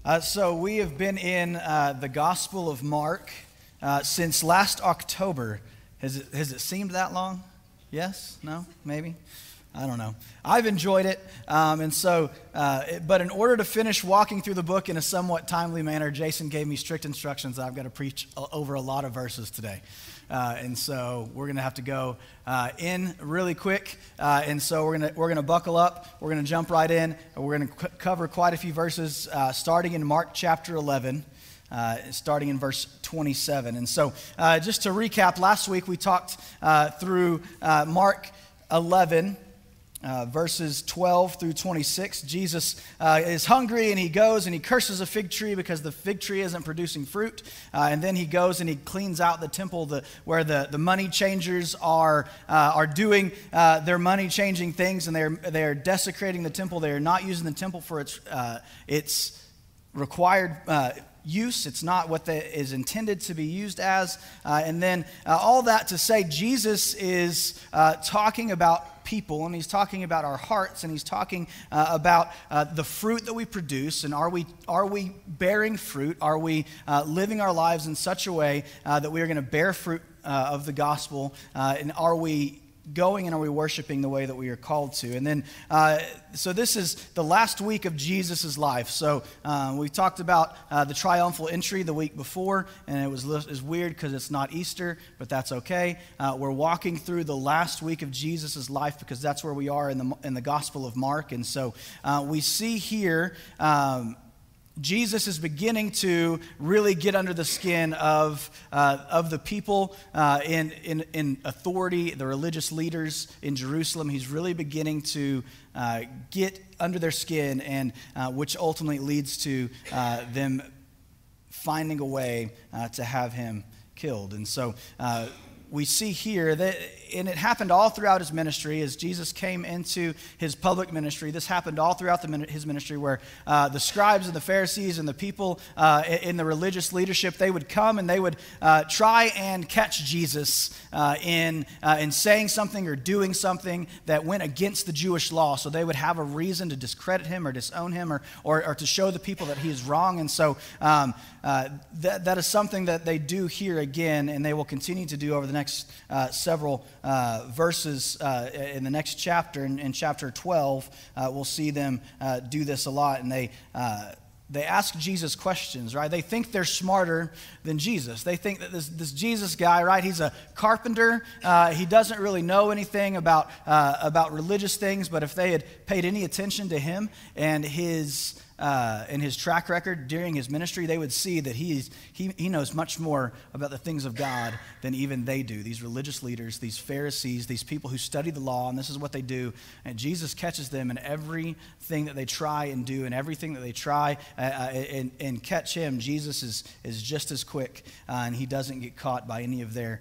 So we have been in the Gospel of Mark since last October. Has it seemed that long? Yes? No? Maybe? I don't know. I've enjoyed it, but in order to finish walking through the book in a somewhat timely manner, Jason gave me strict instructions that I've got to preach over a lot of verses today. And so we're going to have to go in really quick. And so we're going to buckle up. We're going to jump right in. And we're going to cover quite a few verses, starting in Mark chapter 11. Starting in verse 27. And so just to recap, last week we talked through Mark 11, verses 12 through 26. Jesus is hungry and he goes and he curses a fig tree because the fig tree isn't producing fruit. And then he goes and he cleans out the temple where the money changers are doing their money changing things, and they're desecrating the temple. They are not using the temple for its required use. It's not what is intended to be used as. And then all that to say, Jesus is talking about people, and he's talking about our hearts, and he's talking about the fruit that we produce, and are we bearing fruit? Are we living our lives in such a way that we are going to bear fruit of the gospel? And are we going and are we worshiping the way that we are called to? And then, so this is the last week of Jesus' life. So we talked about the triumphal entry the week before, and it was weird because it's not Easter, but that's okay. We're walking through the last week of Jesus' life because that's where we are in the Gospel of Mark. And so we see here Jesus is beginning to really get under the skin of the people in authority, the religious leaders in Jerusalem. He's really beginning to get under their skin, and which ultimately leads to them finding a way to have him killed. And so we see here that, and it happened all throughout his ministry as Jesus came into his public ministry. This happened all throughout his ministry, where the scribes and the Pharisees and the people in the religious leadership, they would come and they would try and catch Jesus in saying something or doing something that went against the Jewish law. So they would have a reason to discredit him or disown him or to show the people that he is wrong. And so that is something that they do here again, and they will continue to do over the next several verses in the next chapter. In chapter 12, we'll see them do this a lot, and they ask Jesus questions, right? They think they're smarter than Jesus. They think that this Jesus guy, right? He's a carpenter. He doesn't really know anything about religious things, but if they had paid any attention to him and his track record during his ministry, they would see that he knows much more about the things of God than even they do. These religious leaders, these Pharisees, these people who study the law, and this is what they do. And Jesus catches them in everything that they try and do, and everything that they try and catch him. Jesus is just as quick, and he doesn't get caught by any of their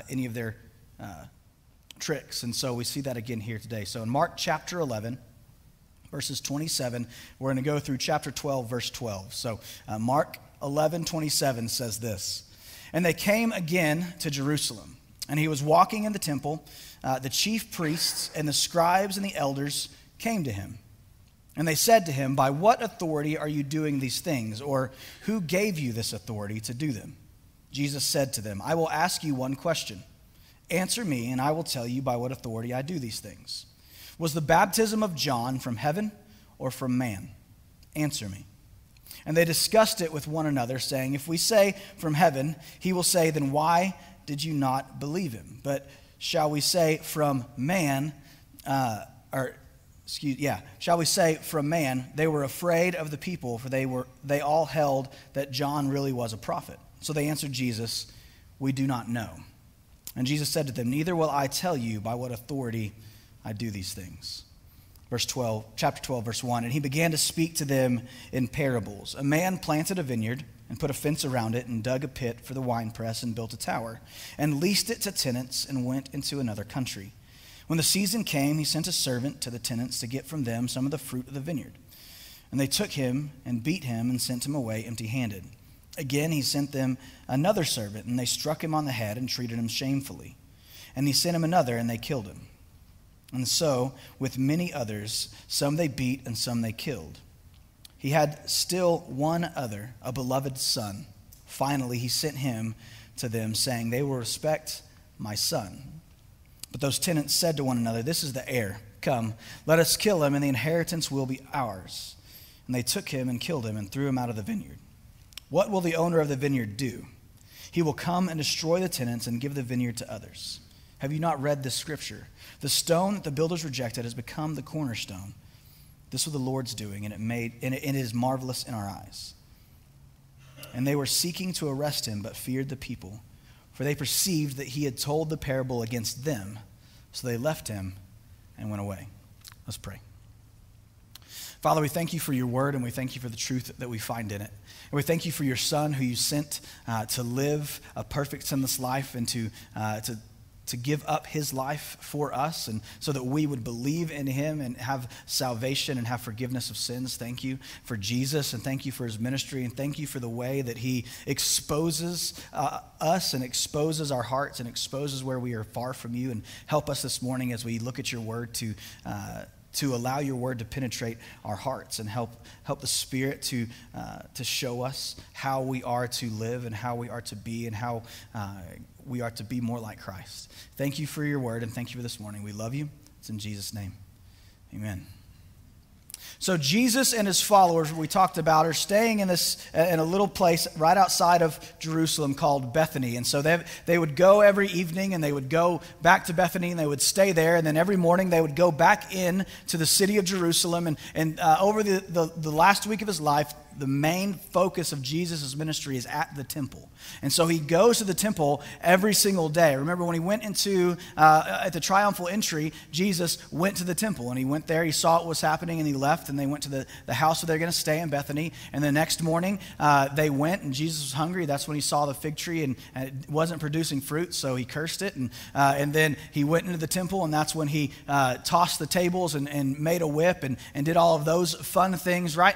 tricks. And so we see that again here today. So in Mark chapter 11, verses 27, we're going to go through chapter 12, verse 12. So Mark 11:27 says this: "And they came again to Jerusalem, and he was walking in the temple. The chief priests and the scribes and the elders came to him. And they said to him, 'By what authority are you doing these things? Or who gave you this authority to do them?' Jesus said to them, 'I will ask you one question. Answer me, and I will tell you by what authority I do these things. Was the baptism of John from heaven or from man? Answer me.' And they discussed it with one another, saying, 'If we say from heaven, he will say, then why did you not believe him? But shall we say from man, shall we say from man?' They were afraid of the people, for they all held that John really was a prophet. So they answered Jesus, 'We do not know.' And Jesus said to them, 'Neither will I tell you by what authority I do these things.'" Chapter 12, verse 1, "And he began to speak to them in parables. A man planted a vineyard and put a fence around it and dug a pit for the winepress and built a tower and leased it to tenants and went into another country. When the season came, he sent a servant to the tenants to get from them some of the fruit of the vineyard. And they took him and beat him and sent him away empty-handed. Again, he sent them another servant, and they struck him on the head and treated him shamefully. And he sent him another, and they killed him. And so, with many others, some they beat and some they killed. He had still one other, a beloved son. Finally, he sent him to them, saying, they will respect my son. But those tenants said to one another, this is the heir. Come, let us kill him, and the inheritance will be ours. And they took him and killed him and threw him out of the vineyard. What will the owner of the vineyard do? He will come and destroy the tenants and give the vineyard to others. Have you not read this scripture? The stone that the builders rejected has become the cornerstone. This was the Lord's doing, and it is marvelous in our eyes. And they were seeking to arrest him, but feared the people, for they perceived that he had told the parable against them. So they left him and went away. Let's pray. Father, we thank you for your word, and we thank you for the truth that we find in it. And we thank you for your son who you sent to live a perfect sinless life and to give up his life for us, and so that we would believe in him and have salvation and have forgiveness of sins. Thank you for Jesus, and thank you for his ministry, and thank you for the way that he exposes us and exposes our hearts and exposes where we are far from you. And help us this morning as we look at your word to allow your word to penetrate our hearts, and help the Spirit to show us how we are to live and how we are to be and how we are to be more like Christ. Thank you for your word, and thank you for this morning. We love you. It's in Jesus' name. Amen. So Jesus and his followers, we talked about, are staying in a little place right outside of Jerusalem called Bethany. And so they would go every evening, and they would go back to Bethany, and they would stay there. And then every morning they would go back in to the city of Jerusalem. And over the last week of his life, the main focus of Jesus' ministry is at the temple. And so he goes to the temple every single day. Remember when he went into, at the triumphal entry, Jesus went to the temple, and he went there, he saw what was happening, and he left, and they went to the house where they're going to stay in Bethany. And the next morning, they went, and Jesus was hungry. That's when he saw the fig tree, and it wasn't producing fruit, so he cursed it. And then he went into the temple, and that's when he tossed the tables and made a whip and did all of those fun things, right?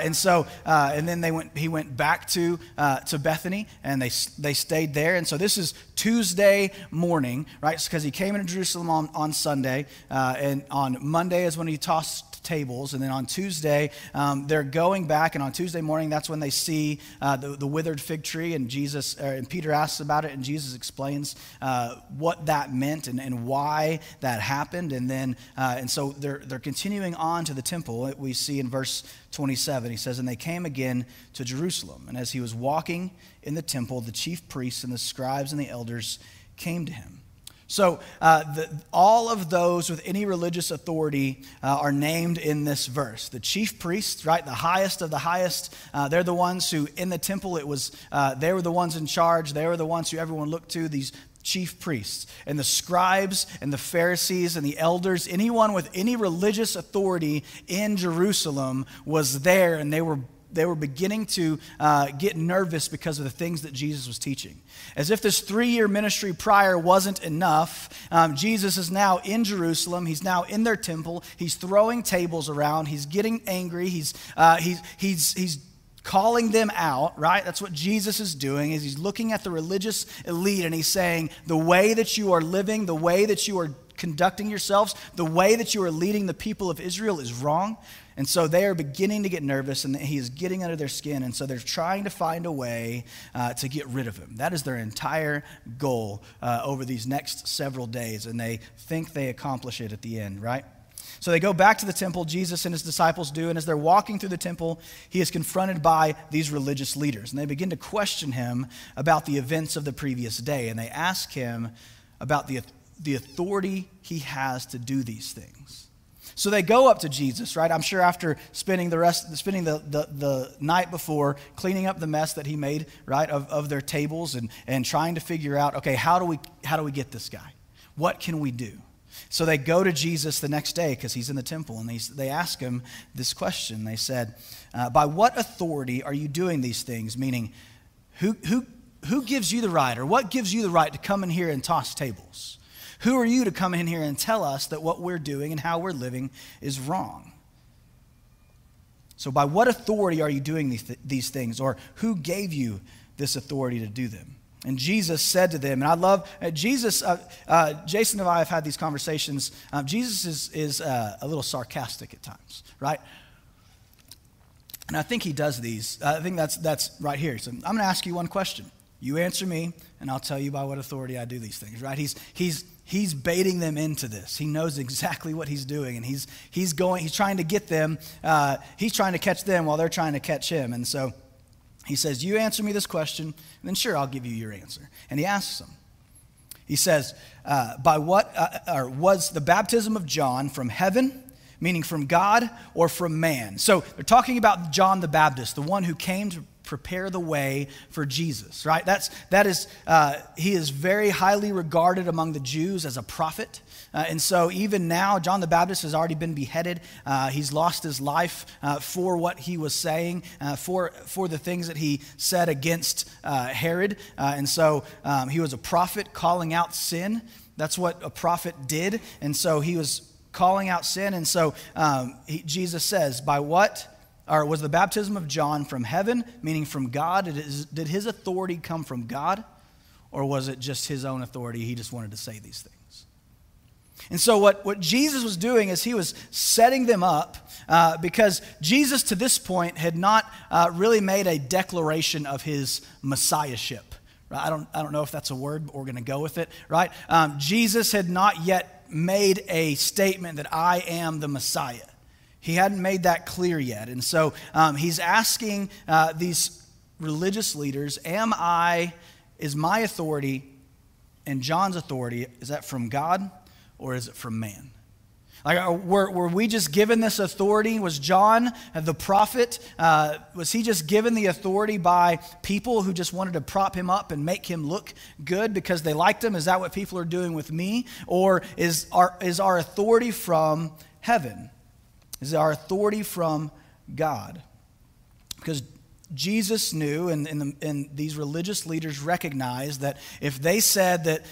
And then he went back to Bethany, and they stayed there. And so this is Tuesday morning, right? Because he came into Jerusalem on Sunday, and on Monday is when he tossed tables, and then on Tuesday they're going back, and on Tuesday morning that's when they see the withered fig tree, and Peter asks about it, and Jesus explains what that meant and why that happened, and so they're continuing on to the temple. We see in verse 27, he says, and they came again to Jerusalem, and as he was walking in the temple, the chief priests and the scribes and the elders came to him. So all of those with any religious authority are named in this verse. The chief priests, right, the highest of the highest, they're the ones who in the temple, they were the ones in charge. They were the ones who everyone looked to, these chief priests. And the scribes and the Pharisees and the elders, anyone with any religious authority in Jerusalem was there, and they were beginning to get nervous because of the things that Jesus was teaching. As if this 3-year ministry prior wasn't enough, Jesus is now in Jerusalem. He's now in their temple. He's throwing tables around. He's getting angry. He's calling them out, right? That's what Jesus is doing, is he's looking at the religious elite, and he's saying, the way that you are living, the way that you are conducting yourselves, the way that you are leading the people of Israel is wrong. And so they are beginning to get nervous, and he is getting under their skin, and so they're trying to find a way to get rid of him. That is their entire goal over these next several days, and they think they accomplish it at the end, right? So they go back to the temple, Jesus and his disciples do, and as they're walking through the temple, he is confronted by these religious leaders, and they begin to question him about the events of the previous day, and they ask him about the authority he has to do these things. So they go up to Jesus, right? I'm sure after spending the night before cleaning up the mess that he made, right, of their tables and trying to figure out, okay, how do we get this guy? What can we do? So they go to Jesus the next day because he's in the temple, and they ask him this question. They said, by what authority are you doing these things? Meaning, who gives you the right, or what gives you the right to come in here and toss tables? Who are you to come in here and tell us that what we're doing and how we're living is wrong? So by what authority are you doing these things? Or who gave you this authority to do them? And Jesus said to them, and I love Jesus, Jason and I have had these conversations. Jesus is a little sarcastic at times, right? And I think he does these. I think that's right here. So I'm going to ask you one question. You answer me, and I'll tell you by what authority I do these things, right? He's baiting them into this. He knows exactly what he's doing, and he's trying to get them, he's trying to catch them while they're trying to catch him. And so he says, you answer me this question, and then sure, I'll give you your answer. And he asks them. He says, by what, or was the baptism of John from heaven, meaning from God, or from man? So they're talking about John the Baptist, the one who came to prepare the way for Jesus, right? He is very highly regarded among the Jews as a prophet. And so even now, John the Baptist has already been beheaded. He's lost his life for what he was saying, for the things that he said against Herod. And so he was a prophet calling out sin. That's what a prophet did. And so he was calling out sin. And so Jesus says, by what? Or was the baptism of John from heaven, meaning from God? Did his authority come from God? Or was it just his own authority? He just wanted to say these things. And so what Jesus was doing is he was setting them up because Jesus to this point had not really made a declaration of his messiahship. Right? I don't know if that's a word, but we're going to go with it. Right? Jesus had not yet made a statement that I am the Messiah. He hadn't made that clear yet. And so he's asking these religious leaders, is my authority and John's authority, is that from God or is it from man? Like, were we just given this authority? Was John the prophet, was he just given the authority by people who just wanted to prop him up and make him look good because they liked him? Is that what people are doing with me? Or is our authority from heaven? Is our authority from God? Because Jesus knew, and these religious leaders recognized that if they said that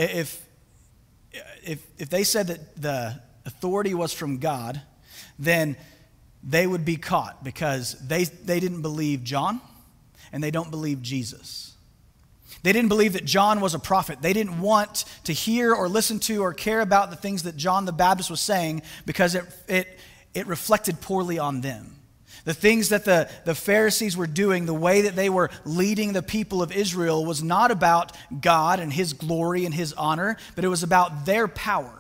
if they said that the authority was from God, then they would be caught because they didn't believe John and they don't believe Jesus. They didn't believe that John was a prophet. They didn't want to hear or listen to or care about the things that John the Baptist was saying because it reflected poorly on them. The things that the Pharisees were doing, the way that they were leading the people of Israel was not about God and his glory and his honor, but it was about their power.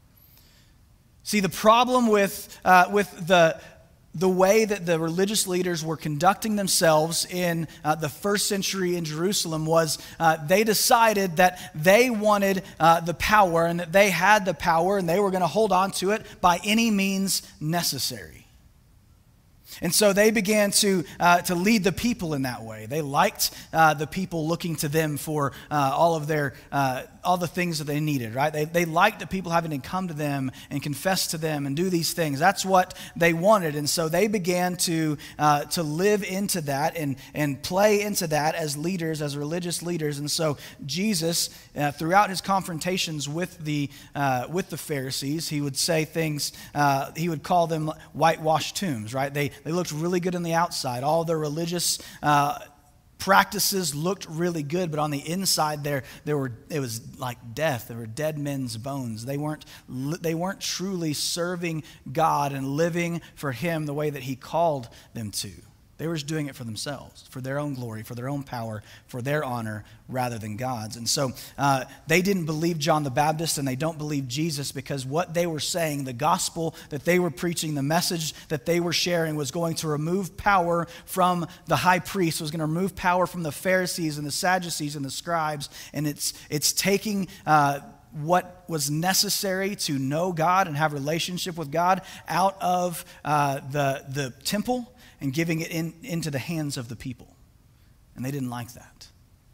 See, the problem with the way that the religious leaders were conducting themselves in the first century in Jerusalem was they decided that they wanted the power and that they had the power and they were going to hold on to it by any means necessary. And so they began to lead the people in that way. They liked the people looking to them for all the things that they needed, right? They liked the people having to come to them and confess to them and do these things. That's what they wanted. And so they began to live into that and play into that as leaders, as religious leaders. And so Jesus, throughout his confrontations with the Pharisees, he would say things, he would call them whitewashed tombs, right? They looked really good on the outside. All their religious practices looked really good, but on the inside it was like death. There were dead men's bones. They weren't truly serving God and living for him the way that he called them to. They were just doing it for themselves, for their own glory, for their own power, for their honor, rather than God's. And so they didn't believe John the Baptist, and they don't believe Jesus because what they were saying, the gospel that they were preaching, the message that they were sharing was going to remove power from the high priest, was going to remove power from the Pharisees and the Sadducees and the scribes, and it's taking what was necessary to know God and have a relationship with God out of the temple and giving it into the hands of the people. And they didn't like that.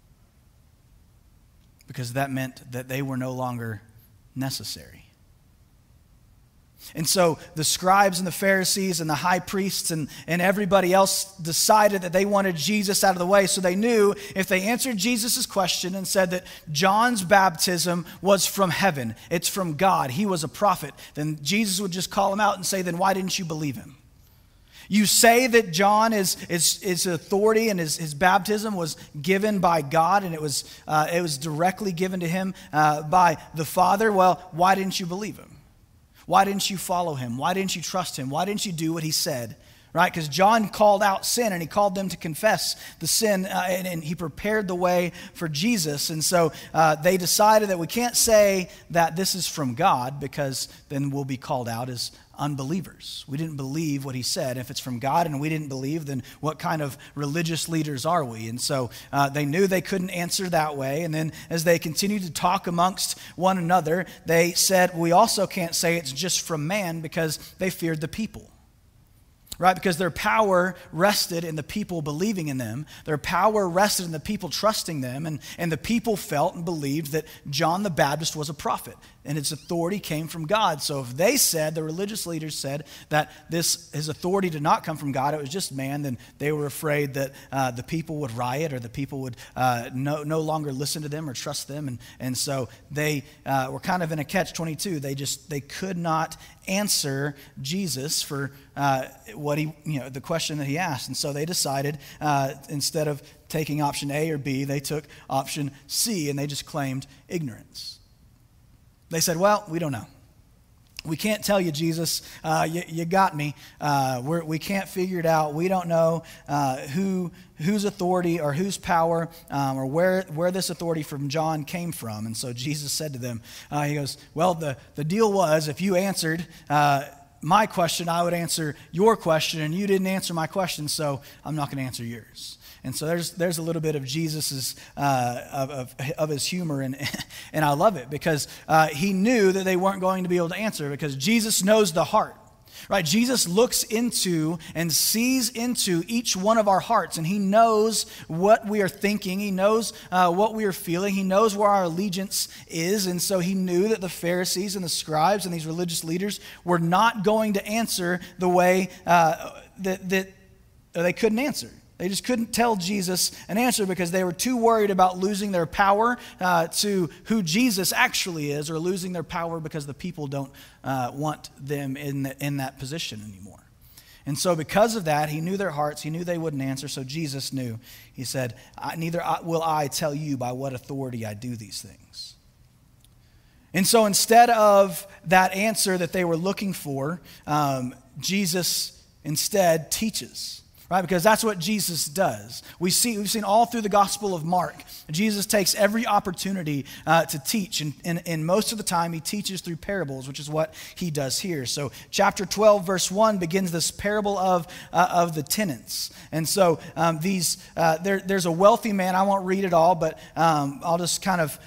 Because that meant that they were no longer necessary. And so the scribes and the Pharisees and the high priests and everybody else decided that they wanted Jesus out of the way. So they knew if they answered Jesus' question and said that John's baptism was from heaven, it's from God, he was a prophet, then Jesus would just call him out and say, then why didn't you believe him? You say that John is authority and his baptism was given by God and it was directly given to him by the Father. Well, why didn't you believe him? Why didn't you follow him? Why didn't you trust him? Why didn't you do what he said right? Because John called out sin and he called them to confess the sin and he prepared the way for Jesus. And so they decided that we can't say that this is from God because then we'll be called out as unbelievers. We didn't believe what he said. If it's from God and we didn't believe, then what kind of religious leaders are we? And so they knew they couldn't answer that way. And then as they continued to talk amongst one another, they said, we also can't say it's just from man because they feared the people. Right? Because their power rested in the people believing in them. Their power rested in the people trusting them. And the people felt and believed that John the Baptist was a prophet. And his authority came from God. So if they said, the religious leaders said that his authority did not come from God, it was just man, then they were afraid that the people would riot or the people would no longer listen to them or trust them. And so they were kind of in a catch-22. They could not answer Jesus for the question that he asked. And so they decided instead of taking option A or B, they took option C and they just claimed ignorance. They said, well, we don't know. We can't tell you, Jesus. You got me. We can't figure it out. We don't know whose authority or whose power or where this authority from John came from. And so Jesus said to them, he goes, well, the deal was if you answered my question, I would answer your question, and you didn't answer my question, so I'm not going to answer yours. And so there's a little bit of Jesus's of his humor, and I love it because he knew that they weren't going to be able to answer because Jesus knows the heart. Right? Jesus looks into and sees into each one of our hearts, and he knows what we are thinking. He knows what we are feeling. He knows where our allegiance is. And so he knew that the Pharisees and the scribes and these religious leaders were not going to answer the way that they couldn't answer. They just couldn't tell Jesus an answer because they were too worried about losing their power to who Jesus actually is, or losing their power because the people don't want them in that position anymore. And so because of that, he knew their hearts. He knew they wouldn't answer, so Jesus knew. He said, neither will I tell you by what authority I do these things. And so instead of that answer that they were looking for, Jesus instead teaches. Right? Because that's what Jesus does. We've seen all through the Gospel of Mark, Jesus takes every opportunity to teach. And most of the time, he teaches through parables, which is what he does here. So chapter 12, verse 1 begins this parable of the tenants. And so there's a wealthy man. I won't read it all, but I'll just kind of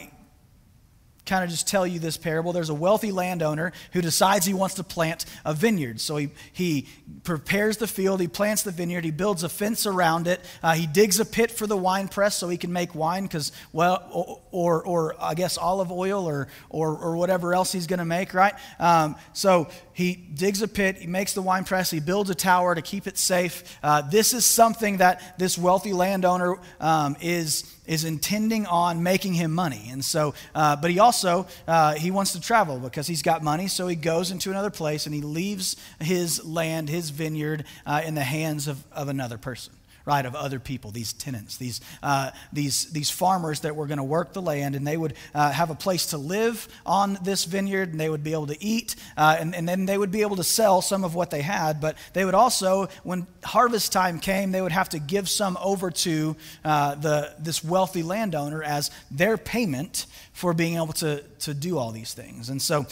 just tell you this parable. There's a wealthy landowner who decides he wants to plant a vineyard. So he prepares the field, he plants the vineyard, he builds a fence around it, he digs a pit for the wine press so he can make wine, because, or I guess olive oil or whatever else he's going to make, right? So he digs a pit, he makes the wine press, he builds a tower to keep it safe. This is something that this wealthy landowner is intending on making him money. And so, but he also, he wants to travel because he's got money. So he goes into another place and he leaves his land, his vineyard in the hands of another person. Right, of other people, these tenants, these farmers that were going to work the land, and they would have a place to live on this vineyard, and they would be able to eat, and then they would be able to sell some of what they had. But they would also, when harvest time came, they would have to give some over to this wealthy landowner as their payment for being able to do all these things. And so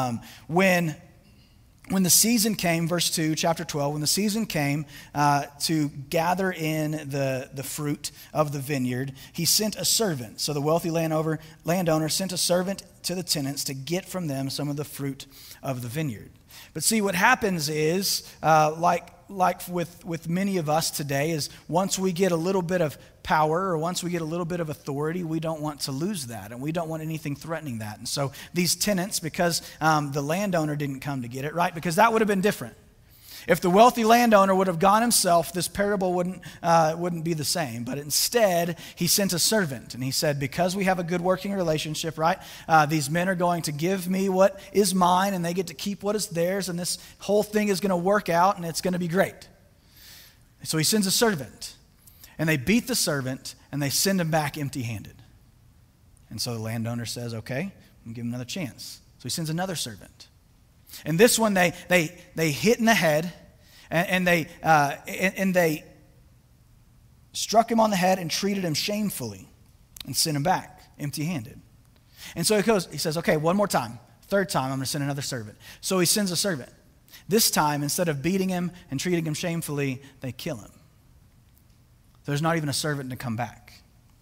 when the season came, verse 2, chapter 12, when the season came to gather in the fruit of the vineyard, he sent a servant. So the wealthy landowner sent a servant to the tenants to get from them some of the fruit of the vineyard. But see, what happens is, like with many of us today, is once we get a little bit of power or once we get a little bit of authority, we don't want to lose that, and we don't want anything threatening that. And so these tenants, because the landowner didn't come to get it, right? Because that would have been different. If the wealthy landowner would have gone himself, this parable wouldn't be the same. But instead, he sent a servant, and he said, because we have a good working relationship, right? These men are going to give me what is mine, and they get to keep what is theirs, and this whole thing is going to work out, and it's going to be great. So he sends a servant, and they beat the servant, and they send him back empty-handed. And so the landowner says, okay, I'll give him another chance. So he sends another servant. And this one, they hit in the head, And they struck him on the head and treated him shamefully and sent him back empty-handed. And so he says, okay, one more time. Third time, I'm going to send another servant. So he sends a servant. This time, instead of beating him and treating him shamefully, they kill him. There's not even a servant to come back.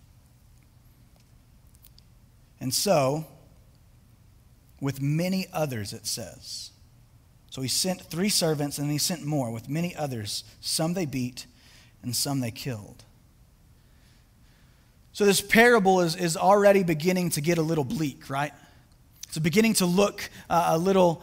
And so, with many others, it says. So he sent 3 servants, and then he sent more with many others. Some they beat, and some they killed. So this parable is already beginning to get a little bleak, right? It's beginning to look a little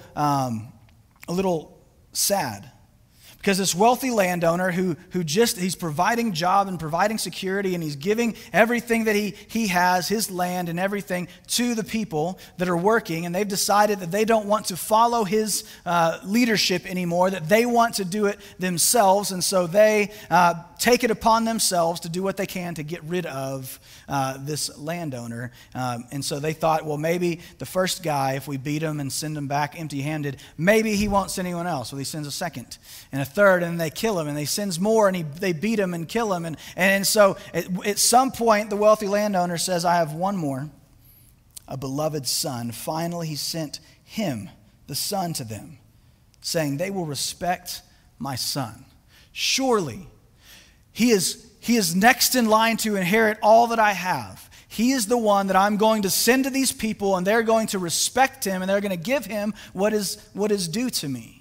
sad. Because this wealthy landowner he's providing job and providing security, and he's giving everything that he has, his land and everything, to the people that are working, and they've decided that they don't want to follow his leadership anymore, that they want to do it themselves, and so they take it upon themselves to do what they can to get rid of this landowner. And so they thought, well, maybe the first guy, if we beat him and send him back empty-handed, maybe he won't send anyone else. Well, he sends a second and a third, and they kill him, and they sends more, and they beat him and kill him. And so at some point, the wealthy landowner says, I have one more, a beloved son. Finally, he sent him, the son, to them, saying, they will respect my son. Surely, he is next in line to inherit all that I have. He is the one that I'm going to send to these people, and they're going to respect him, and they're going to give him what is due to me.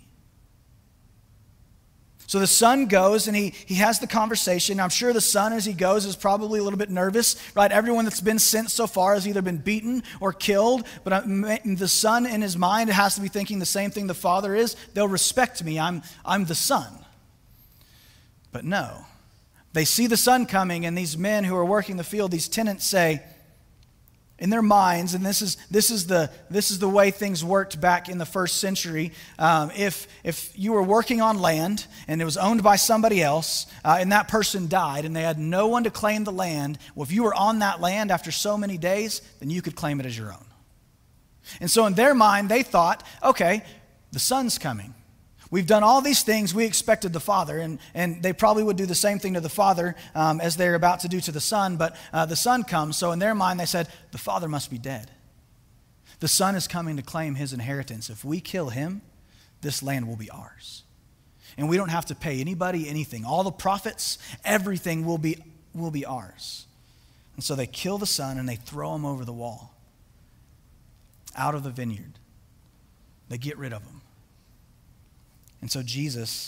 So the son goes, and he has the conversation. I'm sure the son, as he goes, is probably a little bit nervous, right? Everyone that's been sent so far has either been beaten or killed, but the son in his mind has to be thinking the same thing the father is. They'll respect me. I'm the son. But no. They see the son coming, and these men who are working the field, these tenants, say, in their minds, and this is the way things worked back in the first century. If you were working on land and it was owned by somebody else, and that person died, and they had no one to claim the land, well, if you were on that land after so many days, then you could claim it as your own. And so in their mind, they thought, okay, the son's coming. We've done all these things. We expected the father, and they probably would do the same thing to the father as they're about to do to the son, but the son comes. So in their mind, they said, the father must be dead. The son is coming to claim his inheritance. If we kill him, this land will be ours. And we don't have to pay anybody anything. All the profits, everything will be ours. And so they kill the son, and they throw him over the wall, out of the vineyard. They get rid of him. And so Jesus,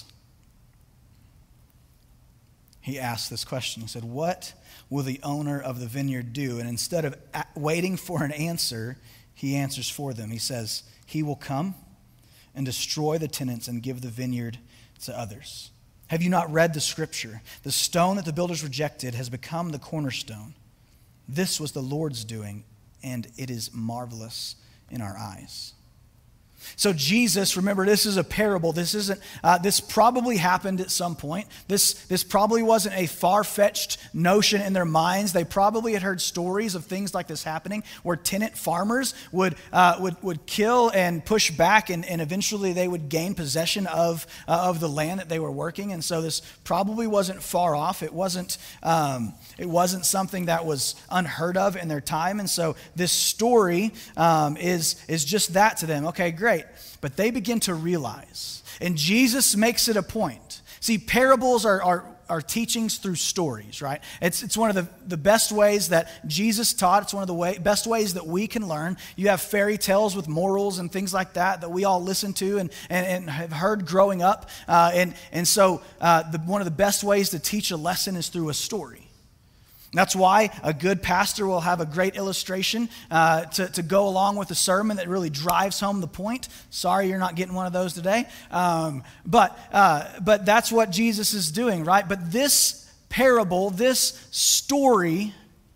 he asked this question. He said, what will the owner of the vineyard do? And instead of waiting for an answer, he answers for them. He says, he will come and destroy the tenants and give the vineyard to others. Have you not read the scripture? The stone that the builders rejected has become the cornerstone. This was the Lord's doing, and it is marvelous in our eyes. So Jesus, remember, this is a parable. This probably happened at some point. This probably wasn't a far-fetched notion in their minds. They probably had heard stories of things like this happening, where tenant farmers would kill and push back, and eventually they would gain possession of the land that they were working. And so this probably wasn't far off. It wasn't something that was unheard of in their time. And so this story is just that to them. Okay, great. But they begin to realize, and Jesus makes it a point. See, parables are teachings through stories, right? It's one of the best ways that Jesus taught. It's one of the best ways that we can learn. You have fairy tales with morals and things like that we all listen to and have heard growing up. And so one of the best ways to teach a lesson is through a story. That's why a good pastor will have a great illustration to go along with the sermon that really drives home the point. Sorry you're not getting one of those today. But that's what Jesus is doing, right? But this parable, this story,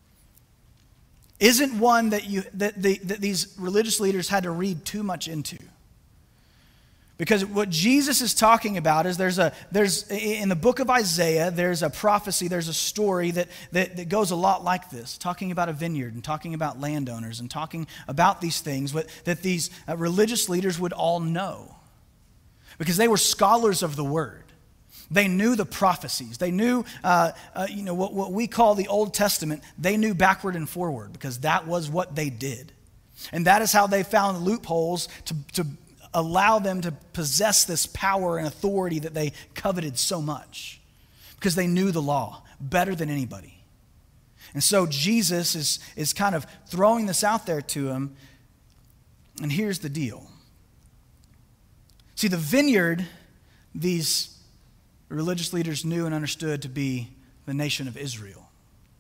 isn't one that these religious leaders had to read too much into. Because what Jesus is talking about is there's in the book of Isaiah, there's a prophecy, there's a story that goes a lot like this, talking about a vineyard and talking about landowners and talking about these things that these religious leaders would all know. Because they were scholars of the word. They knew the prophecies. They knew, what we call the Old Testament. They knew backward and forward because that was what they did. And that is how they found loopholes to allow them to possess this power and authority that they coveted so much, because they knew the law better than anybody. And so Jesus is kind of throwing this out there to him. And here's the deal. See, the vineyard, these religious leaders knew and understood to be the nation of Israel.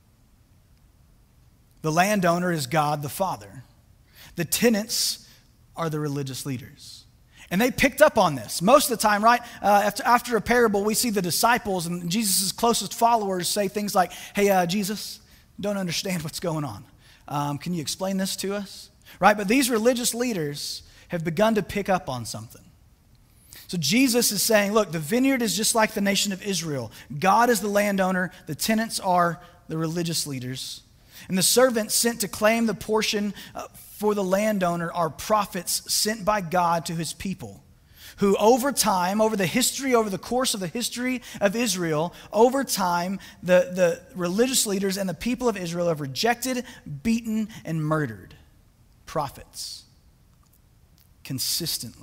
The landowner is God the Father. The tenants are the religious leaders. And they picked up on this. Most of the time, right, after a parable, we see the disciples and Jesus' closest followers say things like, hey, Jesus, don't understand what's going on. Can you explain this to us? Right, but these religious leaders have begun to pick up on something. So Jesus is saying, look, the vineyard is just like the nation of Israel. God is the landowner. The tenants are the religious leaders. And the servants sent to claim the portion for the landowner are prophets sent by God to his people, who over time, over the course of the history of Israel, over time, the religious leaders and the people of Israel have rejected, beaten, and murdered prophets consistently.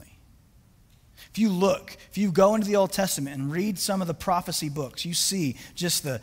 If you go into the Old Testament and read some of the prophecy books, you see just the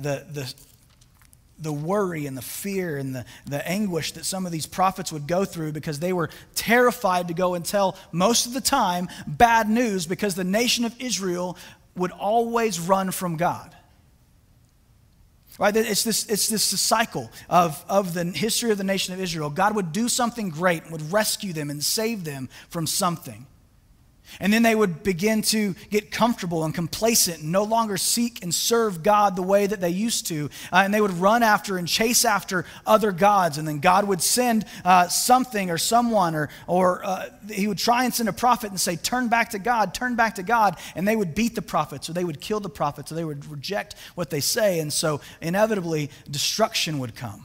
worry and the fear and the anguish that some of these prophets would go through because they were terrified to go and tell, most of the time, bad news, because the nation of Israel would always run from God. Right? It's this cycle of the history of the nation of Israel. God would do something great and would rescue them and save them from something. And then they would begin to get comfortable and complacent and no longer seek and serve God the way that they used to. And they would run after and chase after other gods. And then God would send something or someone or he would try and send a prophet and say, turn back to God, turn back to God. And they would beat the prophets, or they would kill the prophets, or they would reject what they say. And so inevitably destruction would come.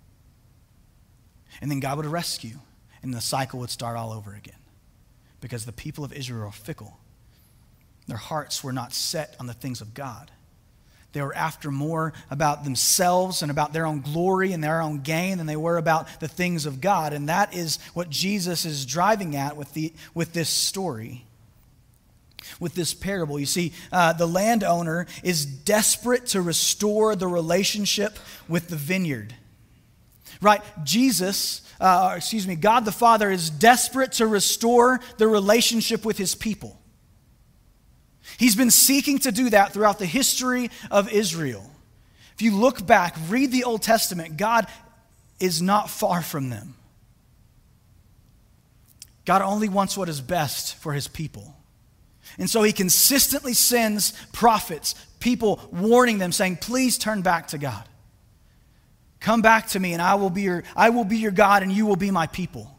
And then God would rescue, and the cycle would start all over again. Because the people of Israel are fickle. Their hearts were not set on the things of God. They were after more about themselves and about their own glory and their own gain than they were about the things of God. And that is what Jesus is driving at with this story, with this parable. You see, the landowner is desperate to restore the relationship with the vineyard. Right? God the Father is desperate to restore the relationship with his people. He's been seeking to do that throughout the history of Israel. If you look back, read the Old Testament, God is not far from them. God only wants what is best for his people. And so he consistently sends prophets, people warning them, saying, please turn back to God. Come back to me and I will be your God and you will be my people.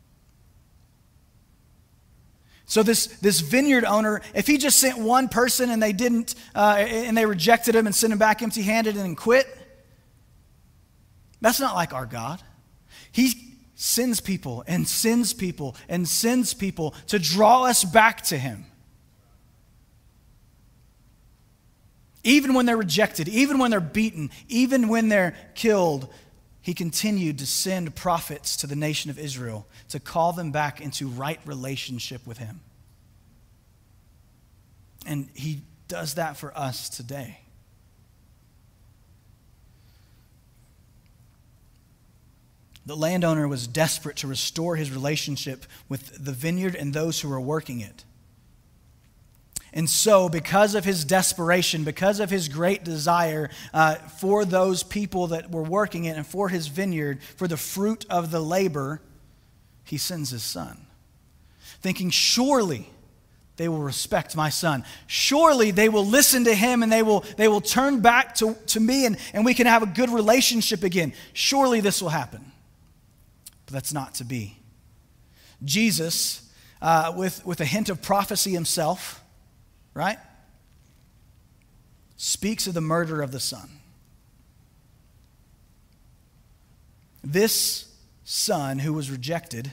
So this vineyard owner, if he just sent one person and they didn't, and they rejected him and sent him back empty-handed and quit, that's not like our God. He sends people and sends people and sends people to draw us back to him. Even when they're rejected, even when they're beaten, even when they're killed, he continued to send prophets to the nation of Israel to call them back into right relationship with him. And he does that for us today. The landowner was desperate to restore his relationship with the vineyard and those who were working it. And so, because of his desperation, because of his great desire for those people that were working it and for his vineyard, for the fruit of the labor, he sends his son, thinking, surely they will respect my son. Surely they will listen to him and they will turn back to me and we can have a good relationship again. Surely this will happen. But that's not to be. Jesus, with a hint of prophecy himself, right, speaks of the murder of the son. This son who was rejected,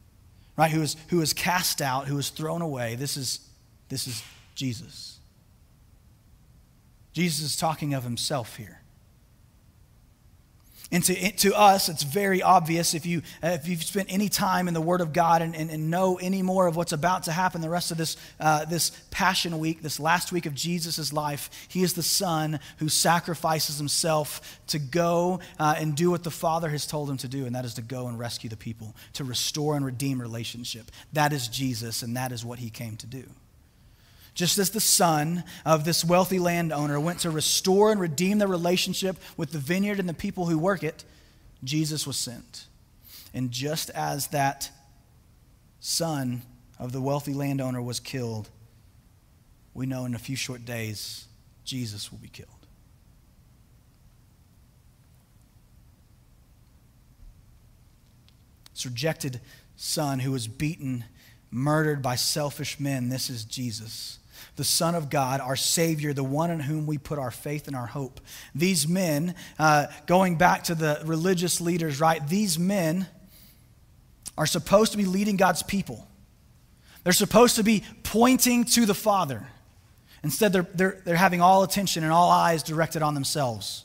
right, who was cast out, who was thrown away, this is Jesus. Jesus is talking of himself here. And to us, it's very obvious if you've spent any time in the Word of God and know any more of what's about to happen the rest of this Passion Week, this last week of Jesus' life. He is the Son who sacrifices himself to go and do what the Father has told him to do, and that is to go and rescue the people, to restore and redeem relationship. That is Jesus, and that is what he came to do. Just as the son of this wealthy landowner went to restore and redeem the relationship with the vineyard and the people who work it, Jesus was sent. And just as that son of the wealthy landowner was killed, we know in a few short days, Jesus will be killed. This rejected son who was beaten, murdered by selfish men, this is Jesus, the Son of God, our Savior, the one in whom we put our faith and our hope. These men, going back to the religious leaders, right? These men are supposed to be leading God's people. They're supposed to be pointing to the Father. Instead, they're having all attention and all eyes directed on themselves.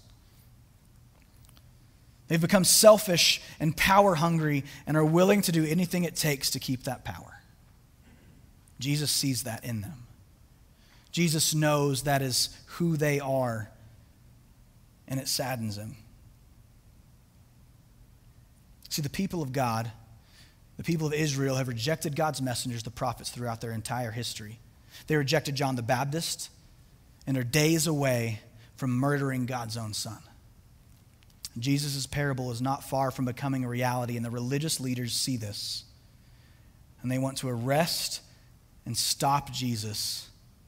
They've become selfish and power hungry and are willing to do anything it takes to keep that power. Jesus sees that in them. Jesus knows that is who they are, and it saddens him. See, the people of God, the people of Israel, have rejected God's messengers, the prophets, throughout their entire history. They rejected John the Baptist and are days away from murdering God's own son. Jesus' parable is not far from becoming a reality, and the religious leaders see this. And they want to arrest and stop Jesus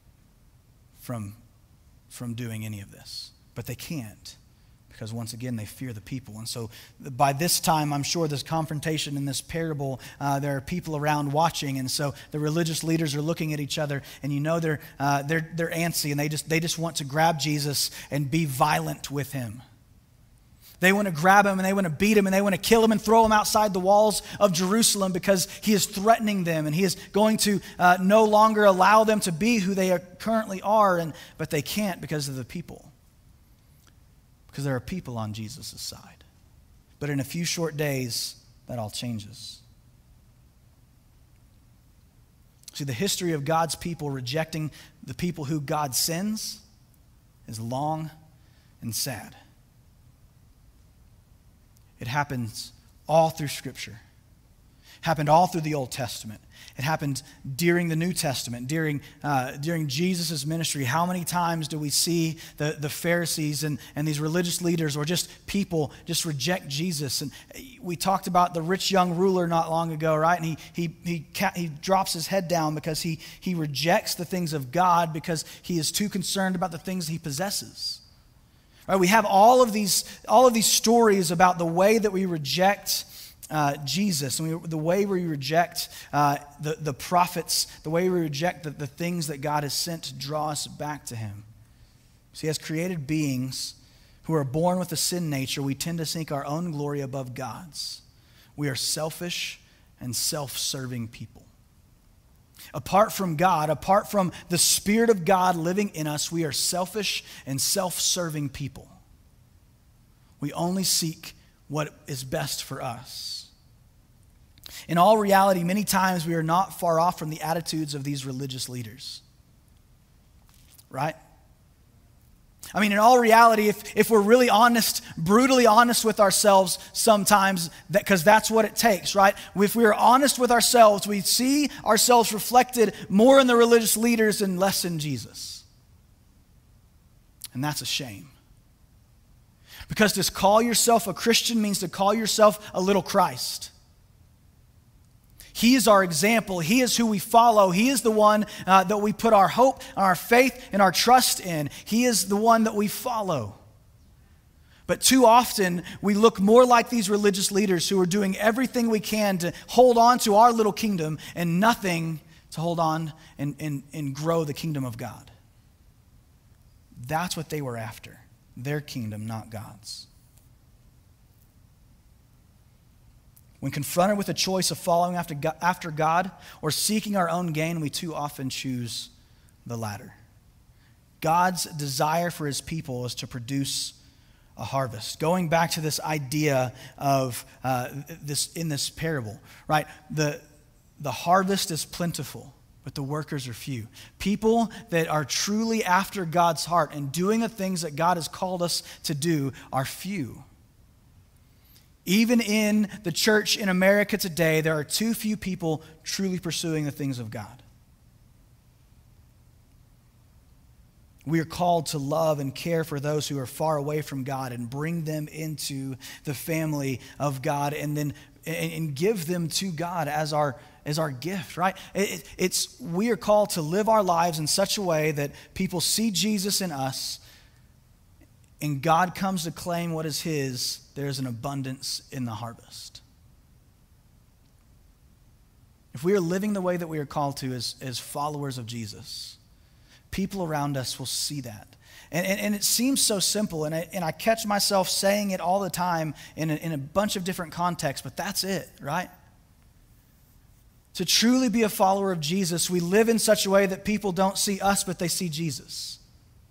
from doing any of this. But they can't, because once again, they fear the people. And so by this time, I'm sure this confrontation in this parable, there are people around watching. And so the religious leaders are looking at each other, and you know they're antsy, and they just want to grab Jesus and be violent with him. They want to grab him and they want to beat him and they want to kill him and throw him outside the walls of Jerusalem because he is threatening them and he is going to no longer allow them to be who they currently are. But they can't because of the people. Because there are people on Jesus' side. But in a few short days, that all changes. See, the history of God's people rejecting the people who God sends is long and sad. It happens all through Scripture. It happened all through the Old Testament. It happened during the New Testament, during Jesus' ministry. How many times do we see the Pharisees and these religious leaders or just people just reject Jesus? And we talked about the rich young ruler not long ago, right? And he drops his head down because he rejects the things of God because he is too concerned about the things he possesses. Right, we have all of these stories about the way that we reject Jesus, and the way we reject the prophets, the way we reject the things that God has sent to draw us back to him. See, as created beings who are born with a sin nature, we tend to seek our own glory above God's. We are selfish and self-serving people. Apart from God, apart from the Spirit of God living in us, we are selfish and self-serving people. We only seek what is best for us. In all reality, many times we are not far off from the attitudes of these religious leaders. Right? I mean, in all reality, if we're really honest, brutally honest with ourselves sometimes, because that's what it takes, right? If we are honest with ourselves, we see ourselves reflected more in the religious leaders and less in Jesus. And that's a shame. Because to call yourself a Christian means to call yourself a little Christ. He is our example. He is who we follow. He is the one that we put our hope, our faith, and our trust in. He is the one that we follow. But too often, we look more like these religious leaders who are doing everything we can to hold on to our little kingdom and nothing to hold on and grow the kingdom of God. That's what they were after. Their kingdom, not God's. When confronted with a choice of following after God or seeking our own gain, we too often choose the latter. God's desire for his people is to produce a harvest. Going back to this idea of this in this parable, right? The harvest is plentiful, but the workers are few. People that are truly after God's heart and doing the things that God has called us to do are few. Even in the church in America today, there are too few people truly pursuing the things of God. We are called to love and care for those who are far away from God and bring them into the family of God and then and give them to God as our gift, right? We are called to live our lives in such a way that people see Jesus in us and God comes to claim what is his. There's an abundance in the harvest. If we are living the way that we are called to as followers of Jesus, people around us will see that. And it seems so simple, and I catch myself saying it all the time in a bunch of different contexts, but that's it, right? To truly be a follower of Jesus, we live in such a way that people don't see us, but they see Jesus.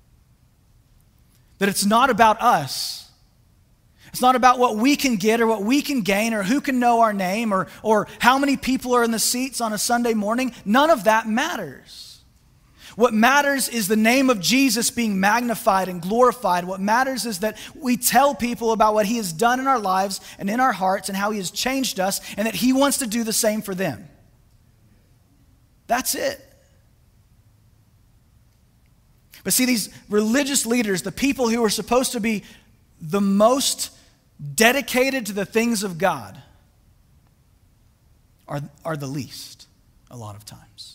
That it's not about us. It's not about what we can get or what we can gain or who can know our name or how many people are in the seats on a Sunday morning. None of that matters. What matters is the name of Jesus being magnified and glorified. What matters is that we tell people about what he has done in our lives and in our hearts and how he has changed us and that he wants to do the same for them. That's it. But see, these religious leaders, the people who are supposed to be the most dedicated to the things of God, are the least a lot of times.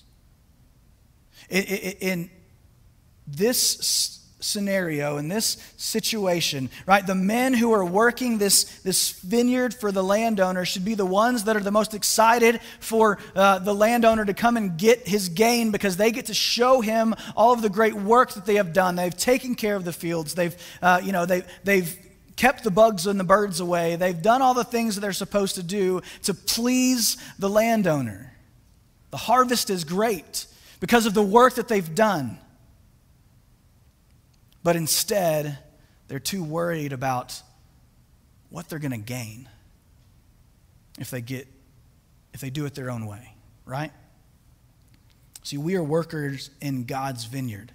In this scenario, in this situation, right, the men who are working this vineyard for the landowner should be the ones that are the most excited for the landowner to come and get his gain because they get to show him all of the great work that they have done. They've taken care of the fields. They've kept the bugs and the birds away. They've done all the things that they're supposed to do to please the landowner. The harvest is great because of the work that they've done. But instead, they're too worried about what they're going to gain if they do it their own way, right? See, we are workers in God's vineyard.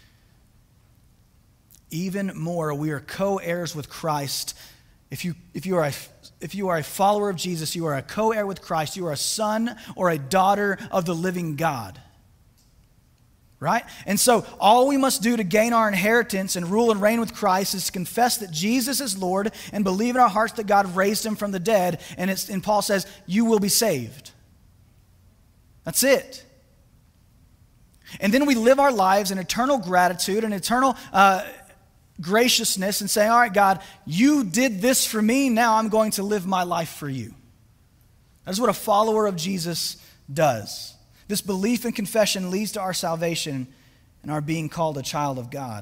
Even more, we are co-heirs with Christ. If you are a follower of Jesus, you are a co-heir with Christ. You are a son or a daughter of the living God. Right? And so all we must do to gain our inheritance and rule and reign with Christ is to confess that Jesus is Lord and believe in our hearts that God raised him from the dead. And Paul says, you will be saved. That's it. And then we live our lives in eternal gratitude and eternal graciousness and say, all right, God, you did this for me. Now I'm going to live my life for you. That's what a follower of Jesus does. This belief and confession leads to our salvation and our being called a child of God.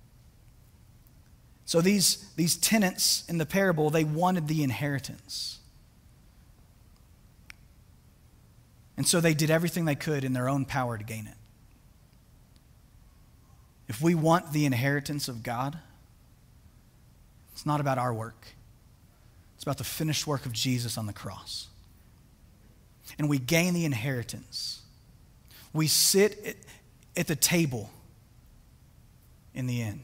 So these tenants in the parable, they wanted the inheritance. And so they did everything they could in their own power to gain it. If we want the inheritance of God, it's not about our work. It's about the finished work of Jesus on the cross. And we gain the inheritance. We sit at the table in the end.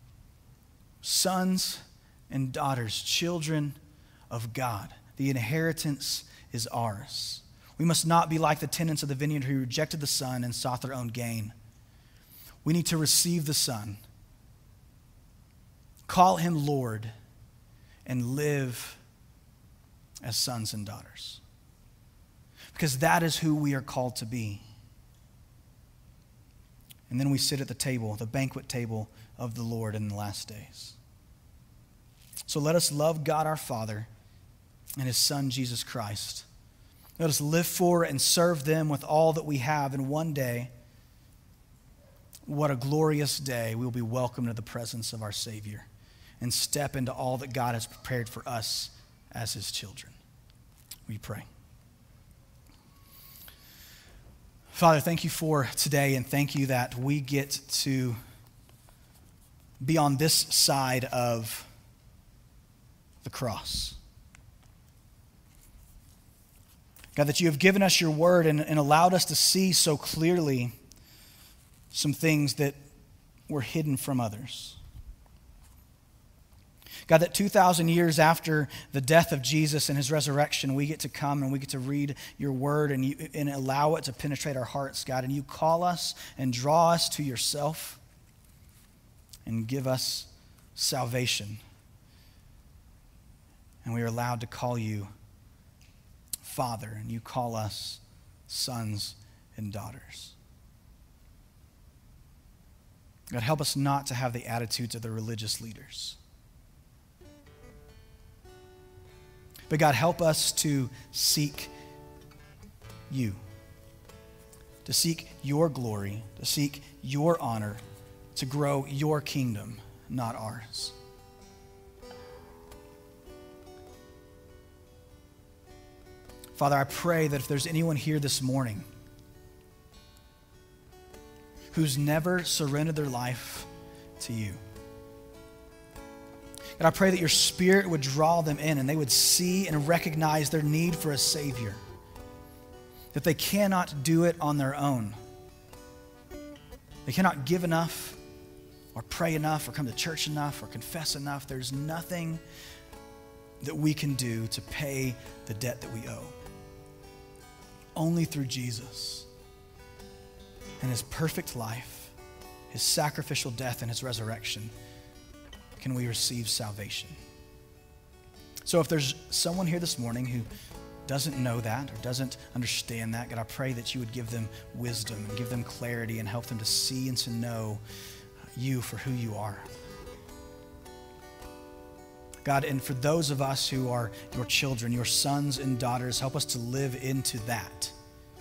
Sons and daughters, children of God. The inheritance is ours. We must not be like the tenants of the vineyard who rejected the Son and sought their own gain. We need to receive the Son, call him Lord, and live as sons and daughters. Because that is who we are called to be. And then we sit at the table, the banquet table of the Lord in the last days. So let us love God our Father and his Son, Jesus Christ. Let us live for and serve them with all that we have. And one day, what a glorious day, we will be welcomed to the presence of our Savior and step into all that God has prepared for us as his children. We pray. Father, thank you for today, and thank you that we get to be on this side of the cross. God, that you have given us your word and allowed us to see so clearly some things that were hidden from others. God, that 2,000 years after the death of Jesus and his resurrection, we get to come and we get to read your word and allow it to penetrate our hearts, God. And you call us and draw us to yourself and give us salvation. And we are allowed to call you Father, and you call us sons and daughters. God, help us not to have the attitudes of the religious leaders. But God, help us to seek you, to seek your glory, to seek your honor, to grow your kingdom, not ours. Father, I pray that if there's anyone here this morning who's never surrendered their life to you, God, I pray that your Spirit would draw them in and they would see and recognize their need for a Savior, that they cannot do it on their own. They cannot give enough or pray enough or come to church enough or confess enough. There's nothing that we can do to pay the debt that we owe. Only through Jesus and his perfect life, his sacrificial death and his resurrection, can we receive salvation. So if there's someone here this morning who doesn't know that or doesn't understand that, God, I pray that you would give them wisdom and give them clarity and help them to see and to know you for who you are. God, and for those of us who are your children, your sons and daughters, help us to live into that.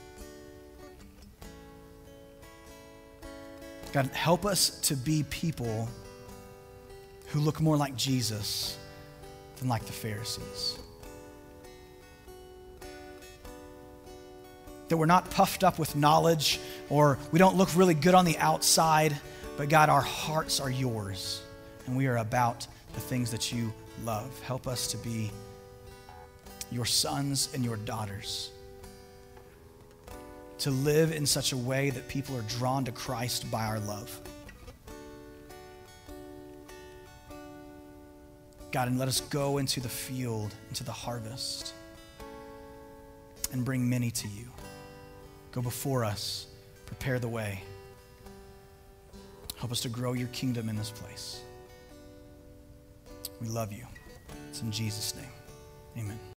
God, help us to be people who look more like Jesus than like the Pharisees. That we're not puffed up with knowledge or we don't look really good on the outside, but God, our hearts are yours and we are about the things that you love. Help us to be your sons and your daughters, to live in such a way that people are drawn to Christ by our love. God, and let us go into the field, into the harvest, and bring many to you. Go before us, prepare the way. Help us to grow your kingdom in this place. We love you. It's in Jesus' name. Amen.